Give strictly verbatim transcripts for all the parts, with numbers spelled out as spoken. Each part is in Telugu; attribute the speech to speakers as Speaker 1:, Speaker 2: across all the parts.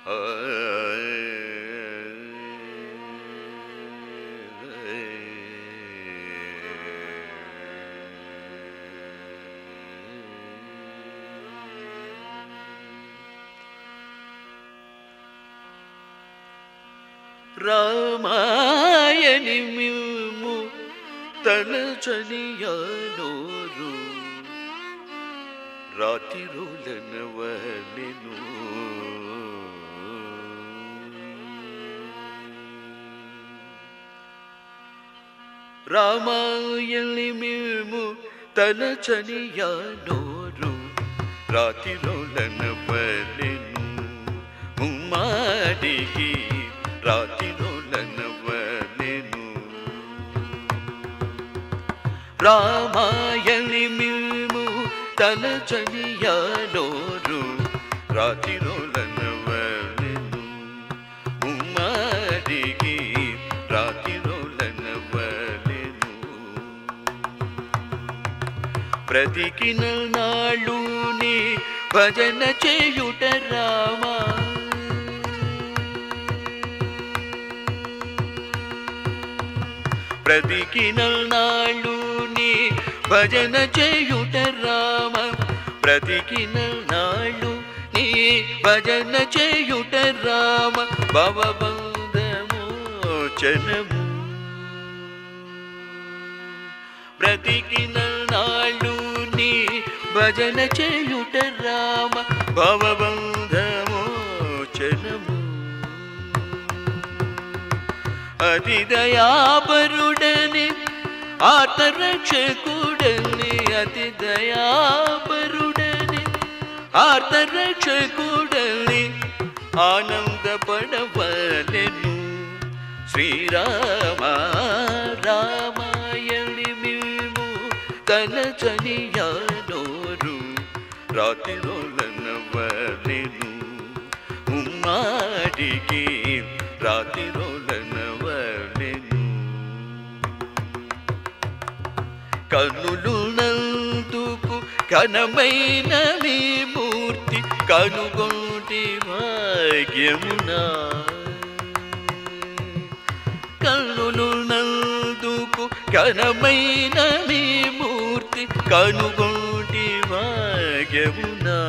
Speaker 1: రామాయణి మిమ్ము తలచనియానోరు రాతిరులనవలెను రామాయణి మిమ్ము తలచనియానోరు రాతిరులనవలెను ముమ్మాడికి రాతిరులనవలెను రామాయణి మిమ్ము తలచనియానోరు రాతిరులనవలెను ముమ్మాడికి రాతిరులనవలెను బ్రతికిన నాళ్ళు నీ భజన చేయుట రామా బ్రతికిన నాళ్ళు నీ భజన చేయుట రామ బ్రతికిన నాళ్ళు నీ భజన చేయుట రామ భవబంధమోచనము బ్రతికిన నాళ్ళు నీ భజన చేయుట రామ భవబంధమోచనము అతి దయాపరుడని ఆర్తరక్షకుడని అతి దయాపరుడని ఆర్తరక్షకుడని ఆనందపడవలెను శ్రీరామ రామాయణి మిమ్ము తలచనియానోరు రాతిరులనవలెను ముమ్మాడికి రాతిరులనవలెను కన్నులు నందుకు ఘనమైన మీ మూర్తి కనుగొంటి భాగ్యమునా కన్నులు నందుకు ఘనమైన మీ మూర్తి కనుగొంటి భాగ్యమునా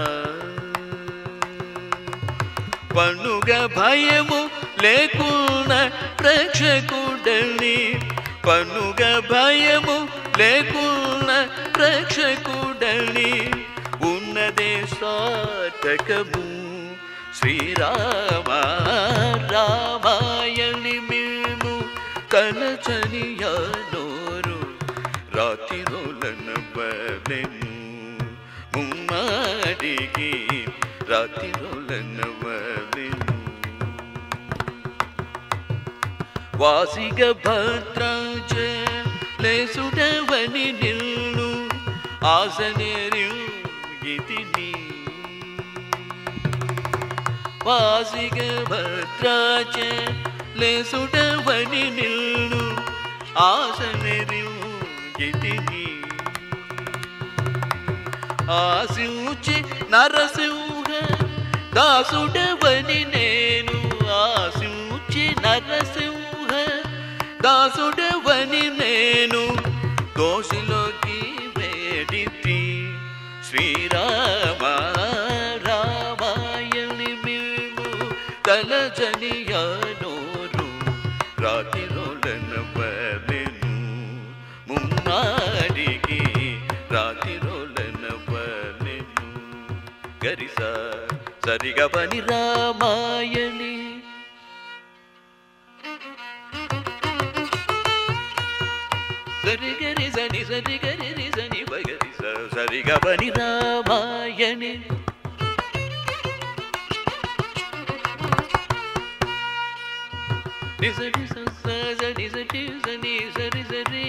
Speaker 1: పన్నుగ భయము లేకున్నా రక్షకుడని పన్నుగ భయము లేకున్నా రక్షకుడని ఉన్నదే సార్థకము శ్రీరామ రామాయణి మిమ్ము తలచనియానోరు రాతిరులనవలెను ముమ్మాడికి రాతిరులనవలెను వాసిగ భద్రాచలేసుడవని నిన్ను ఆసనెరుగితిని వాసిగ భద్రాచలేసుడవని నిన్ను ఆసనెరుగితిని ఆశించి నరసింహ దాసుడవని నేను ఆశించి నరసింహ దాసుడవని నేను దోషిలోకి వేడితి శ్రీరామ రామాయణి మిమ్ము తలచనియానోరు రాతిరులనవలెను ముమ్మాడికి రాతిరులనవలెను గరిస సరిగవని రామాయణి సరి గరి సని సరి గరి సని బగరి సరిగవని రామాయణి నిసరి సని సరి సని సరి సరి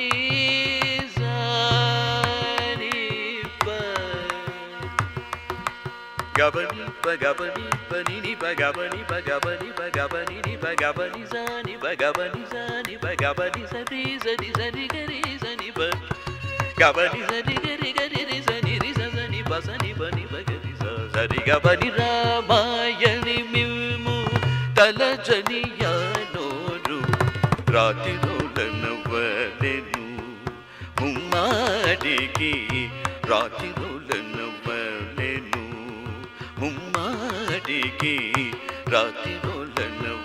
Speaker 1: గబని బగబని బని బగబని బగబని బగబని ని బగబని సని బగబని సని బగబని సరి సరి సరి గరి సని బ గబని సరి గరి గరి రి సని రి సని బసని బని బగరి సరి గబని రామాయణి మిమ్ము తలజనియానోరు రాతిరోలనవ్వలెను ముమ్మాటికి రాతిరోలనవ్వలెను ముమ్మాటికి రాతిరోలనవ్వలెను